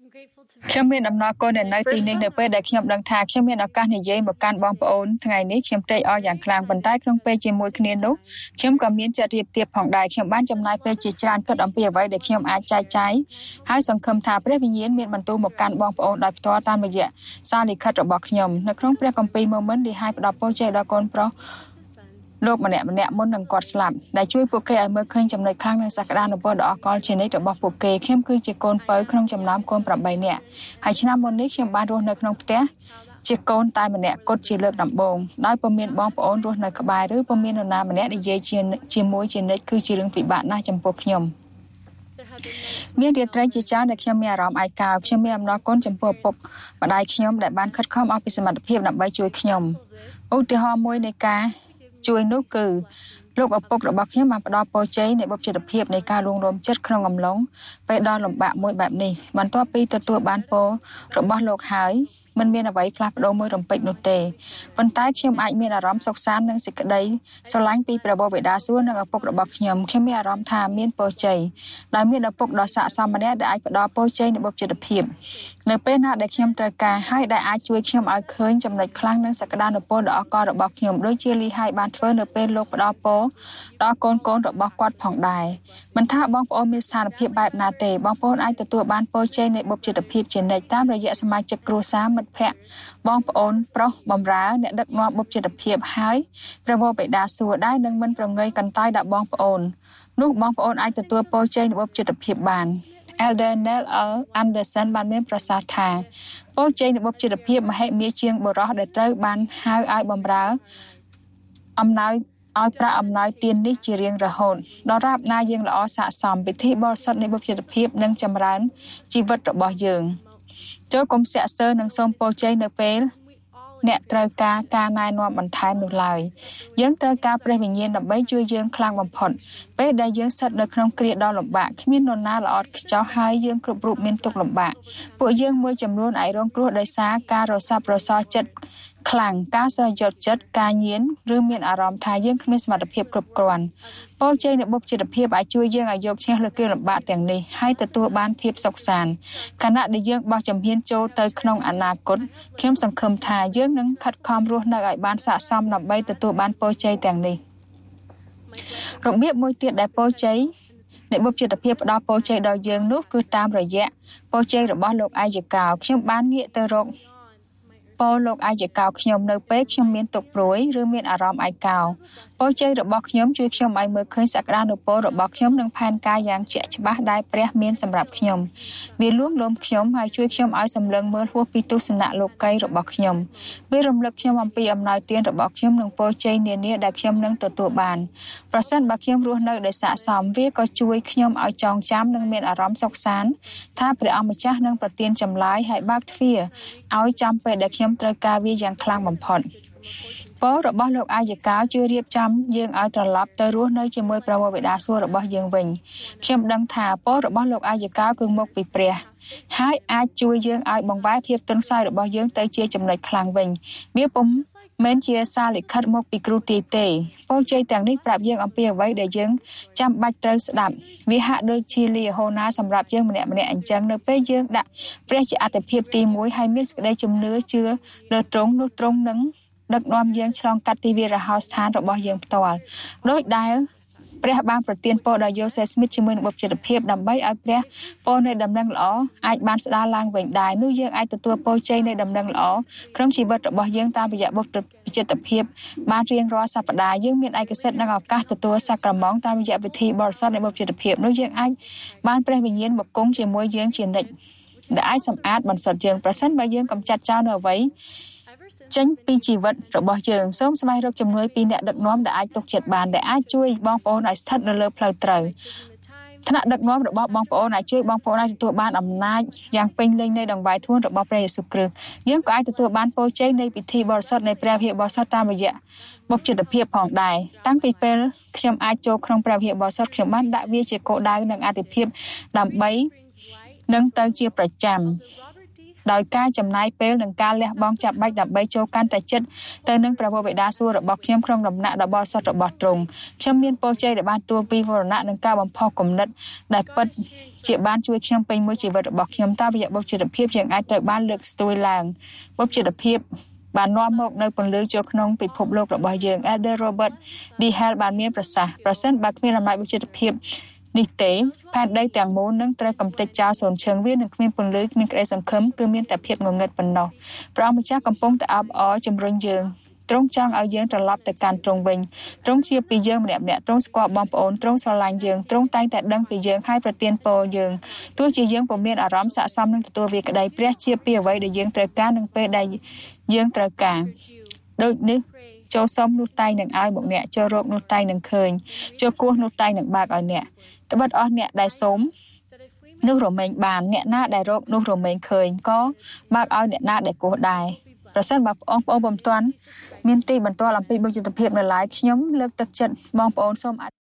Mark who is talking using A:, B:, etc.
A: ខ្ញុំមានអំណរគុណដែលនៅទីនេះនៅពេលដែលខ្ញុំដឹងថាខ្ញុំមានឱកាសនិយាយមកកាន់បងប្អូនថ្ងៃនេះខ្ញុំត្រេកអរយ៉ាងខ្លាំងប៉ុន្តែក្នុងពេលជាមួយគ្នានោះខ្ញុំក៏មានចិត្តរៀបទៀបផងដែរខ្ញុំបានចំណាយពេលជាច្រើនគិតអំពីអ្វីដែលខ្ញុំអាចចែកចាយហើយសង្ឃឹមថាព្រះវិញ្ញាណមានបន្ទូលមកកាន់បងប្អូនដោយផ្ទាល់តាមរយៈសារលិខិតរបស់ខ្ញុំនៅក្នុងព្រះគម្ពីរម៉ូមិនដែលឲ្យផ្ដល់ពរជ័យដល់កូនប្រុសលោកម្នាក់មុននឹងគាត់ស្លាប់ដែលជួយពួកគេឲ្យមើលឃើញចំណុចខ្លាំងនៃសក្តានុពលដ៏អស្ចារ្យជានិច្ចរបស់ពួកគេខ្ញុំគឺជាកូនពៅក្នុងចំណោមកូន8នាក់ហើយឆ្នាំមុននេះខ្ញុំបានរស់នៅក្នុងផ្ទះជាកូនតែម្នាក់គត់ជាលើកដំបូងដោយពុំមានបងប្អូនរស់នៅក្បែរឬពុំមាននរណាម្នាក់និយាយជាមួយជានិច្ចគឺជារឿងពិបាកណាស់ចំពោះខ្ញុំមានរាត្រីជាច្រើនដែលខ្ញុំមានអារម្មណ៍ឯកោខ្ញុំមានអំណរគុណចំពោះឪពុកម្ដាយខ្ញុំដែលបានខិតខំអស់ពីសមត្ថភាពដើម្បីជួយខ្ញុំឧទាហរណ៍មួយនៃការជួយនោះគឺលោកឪពុករបស់ខ្ញុំបានផ្ដល់ពរជ័យនៃបុព្វជិតភាពនៃការលួងលោមចិត្តក្នុងអំឡុងពេលដ៏លំបាកមួយបែបនេះបន្ទាប់ពីទទួលបានពររបស់លោកហើយមិនមានអ្វីផ្លាស់ប្ដូរមួយរំពេចនោះទេប៉ុន្តែខ្ញុំអាចមានអារម្មណ៍សុខសាន្តនិងសេចក្តីស្រឡាញ់ពីព្រះបិតាសួគ៌និងឪពុករបស់ខ្ញុំមានអារម្មណ៍ថាមានពរជ័យដែលមានឪពុកដ៏ស័ក្តិសមម្នាក់ដែលអាចផ្ដល់ពរជ័យនៃបុព្វជិតភាពនៅពេលណាដែលខ្ញុំត្រូវការហើយដែលអាចជួយខ្ញុំឲ្យឃើញចំណុចខ្លាំងនិងសក្តានុពលដ៏អស្ចារ្យរបស់ខ្ញុំដូចជាលីហៃបានធ្វើនៅពេលលោកផ្ដល់ពរដល់កូនរបស់គាត់ផងដែរមិនថាបងប្អូនមានស្ថានភាពបែបណាទេបងប្អូនអាចទទួលបានពរជ័យនៃបុព្វជិតភាពជានិច្ចតាមរយៈសមាជិកគ្រួសារមិត្តភ័ក្តិបងប្អូនប្រុសបម្រើអ្នកដឹកនាំបុព្វជិតភាពហើយព្រះបិតាសួគ៌ដែរនឹងមិនប្រងើយកន្តើយដល់បងប្អូននោះបងប្អូនអាចទទួលពរជ័យនៃបុព្វជិតភាពបាន Elder Neil L. Anderson បានមានប្រសាសន៍ថាពរជ័យនៃបុព្វជិតភាពមហិមាជាងបុរសដែលត្រូវបានហៅឲ្យបម្រើអំណោយឲ្យប្រាក់អំណោយទាននេះជារៀងរហូតដល់រាបណាយើងល្អស័ក្តិសមពិធីបរិសុទ្ធនៃបុព្វជិតភាពនឹងចម្រើនជីវិតរបស់យើងចូលកុំស្ទាក់ស្ទើរនឹងសូមពរជ័យនៅពេលអ្នកត្រូវការណែនាំបន្ថែមនោះឡើយយើងត្រូវការព្រះវិញ្ញាណដើម្បីជួយយើងខ្លាំងបំផុតពេលដែលយើងស្ថិតនៅក្នុងគ្រាដ៏លំបាកគ្មាននរណាល្អឥតខ្ចោះហើយយើងគ្រប់រូបមានទុក្ខលំបាកពួកយើងមួយចំនួនអាចរងគ្រោះដោយសារការរសាប់រសល់ចិត្តខ្លាំងការស្រយោគចិត្តការញៀនឬមានអារម្មណ៍ថាយើងគ្មានសមត្ថភាពគ្រប់គ្រាន់ពរជ័យនៃបុព្វជិតភាពអាចជួយយើងឲ្យយកឈ្នះលើគ្រាលំបាកទាំងនេះហើយទទួលបានភាពសុខសាន្តខណៈដែលយើងបោះជំហានចូលទៅក្នុងអនាគតខ្ញុំសង្ឃឹមថាយើងនឹងខិតខំរស់នៅឲ្យបានស័ក្តិសមដើម្បីទទួលបានពរជ័យទាំងនេះរបៀបមួយទៀតដែលពរជ័យនៃបុព្វជិតភាពផ្ដល់ពរជ័យដល់យើងនោះគឺតាមរយៈពរជ័យរបស់លោកអាយកោខ្ញុំបានងាកទៅរកពរលោកអាយកោខ្ញុំនៅពេលខ្ញុំមានទុក្ខព្រួយឬមានអារម្មណ៍ឯកោពរជ័យរបស់ខ្ញុំជួយខ្ញុំឲ្យមើលឃើញសក្តានុពលរបស់ខ្ញុំនិងផែនការយ៉ាងជាក់ច្បាស់ដែលព្រះមានសម្រាប់ខ្ញុំវាលួងលោមខ្ញុំហើយជួយខ្ញុំឲ្យសម្លឹងមើលហួសពីទស្សនៈលោកីរបស់ខ្ញុំវារំលឹកខ្ញុំអំពីអំណោយទានរបស់ខ្ញុំនិងពរជ័យនានាដែលខ្ញុំនឹងទទួលបានប្រសិនបើខ្ញុំរស់នៅដោយស័ក្តិសមវាក៏ជួយខ្ញុំឲ្យចងចាំនិងមានអារម្មណ៍សុខសាន្តថាព្រះអង្គម្ចាស់នឹងប្រទានចម្លើយហើយបើកទ្វារឲ្យចាំពេលដែលខ្ញុំត្រូវការវាយ៉ាងខ្លាំងបំផុតពររបស់លោកអាយកោជួយរៀបចំយើងឲ្យត្រឡប់ទៅរស់នៅជាមួយព្រះបិតាសួគ៌របស់យើងវិញខ្ញុំដឹងថាពររបស់លោកអាយកោគឺមកពីព្រះហើយអាចជួយយើងឲ្យបង្វែរភាពទន់ខ្សោយរបស់យើងទៅជាចំណុចខ្លាំងវិញវាពុំមែនជាសារលិខិតមកពីគ្រូទាយទេពរជ័យទាំងនេះប្រាប់យើងអំពីអ្វីដែលយើងចាំបាច់ត្រូវស្ដាប់វាហាក់ដូចជាលាហោណាសម្រាប់យើងម្នាក់អញ្ចឹងនៅពេលយើងដាក់ព្រះជាអត្ថិភាពទី1ហើយមានសេចក្តីជំនឿជឿលើទ្រង់នោះទ្រង់នឹងដឹកនាំយើងឆ្លងកាត់ទីវាលរហោស្ថានរបស់យើងផ្ទាល់ដោយដែលព្រះបានប្រទានពរដល់យូសេស្មីតជាមួយនឹងបុព្វជិតភាពដើម្បីឲ្យព្រះពរនៃដំណឹងល្អអាចបានស្ដារឡើងវិញដែរនោះយើងអាចទទួលពរជ័យនៃដំណឹងល្អក្នុងជីវិតរបស់យើងតាមរយៈបុព្វជិតភាពបានរៀងរាល់សប្តាហ៍យើងមានឯកសិទ្ធិនិងឱកាសទទួលសក្ការៈតាមរយៈពិធីបរិសុទ្ធនៃបុព្វជិតភាពនោះយើងអាចបានព្រះវិញ្ញាណមកគង់ជាមួយយើងជានិច្ចដែលអាចសម្អាតបន្សុទ្ធយើងប្រសិនបើយើងកំចាត់ចោលនៅអ្វីចេញពីជីវិតរបស់យើងសូមស្វែងរកជំនួយពីអ្នកដឹកនាំដែលអាចទុកចិត្តបានដែលអាចជួយបងប្អូនឲ្យស្ថិតនៅលើផ្លូវត្រូវថ្នាក់ដឹកនាំរបស់បងប្អូនអាចជួយបងប្អូនឲ្យទទួលបានអំណាចយ៉ាងពេញលេញនៃដង្វាយធ្ងន់របស់ព្រះយេស៊ូវគ្រីស្ទយើងក៏អាចទទួលបានពរជ័យនៃពិធីបរិសុទ្ធនៃព្រះវិហារបរិសុទ្ធតាមរយៈបុព្វជិតភាពផងដែរតាំងពីពេលខ្ញុំអាចចូលក្នុងព្រះវិហារបរិសុទ្ធខ្ញុំបានដាក់វាជាគោលដៅនិងអាទិភាពដើម្បីនឹងទៅជាប្រចាំដោយការចំណាយពេលនិងការលះបង់ចាប់បាច់ដើម្បីចូលកាន់តែចិត្តទៅនឹងព្រះវរបិតាសួគ៌របស់ខ្ញុំក្នុងដំណាក់ដ៏បរិសុទ្ធរបស់ទ្រង់ខ្ញុំមានពរជ័យដែលបានទួលពីវរណៈនិងការបំផុសគំនិតដែលពិតជាបានជួយខ្ញុំពេញមួយជីវិតរបស់ខ្ញុំតាមរយៈបុព្វជិតភាពយើងអាចត្រូវបានលើកស្ទួយឡើងបុព្វជិតភាពបាននាំមកនៅពន្លឺចូលក្នុងពិភពលោករបស់យើង Elder Robert D. Hale បានមានប្រសាសន៍ប្រសិនបើគ្មានអំណាចបុព្វជិតភាពនេះទេផែនដីទាំងមូលនឹងត្រូវកំទេចចោលសូន្យឈឹងវានឹងគ្មានពន្លឺគ្មានក្តីសង្ឃឹមគឺមានតែភាពងងឹតប៉ុណ្ណោះព្រះអង្គម្ចាស់កំពុងតែអបអរជំរុញយើងទ្រង់ចង់ឲ្យយើងត្រឡប់ទៅកាន់ទ្រង់វិញទ្រង់ជាពីយើងម្នាក់ៗទ្រង់ស្គាល់បងប្អូនទ្រង់ស្រឡាញ់យើងទ្រង់តែងតែដឹងពីយើងហើយប្រទានពរយើងទោះជាយើងពុំមានអារម្មណ៍ស័ក្តិសមនឹងទទួលវាក្តីព្រះជាពីអ្វីដែលយើងត្រូវការនឹងពេលដែលយើងត្រូវការដូចនេះចូលសុំនោះតែងនឹងឲ្យមកអ្នកចូលរកនោះតែងនឹងឃើញចូលគោះនោះតែងនឹងបើកឲ្យអ្នកត្បិតអស់អ្នកដែលសុំនោះរមែងបានអ្នកណាដែលរកនោះរមែងឃើញក៏បើកឲ្យអ្នកណាដែលគោះដែរប្រសិនបើបងប្អូនពុំទាន់មានទីបន្ទាល់អំពីបុព្វជិតភាពនៅឡើយខ្ញុំលើកទឹកចិត្តបងប្អូនសូម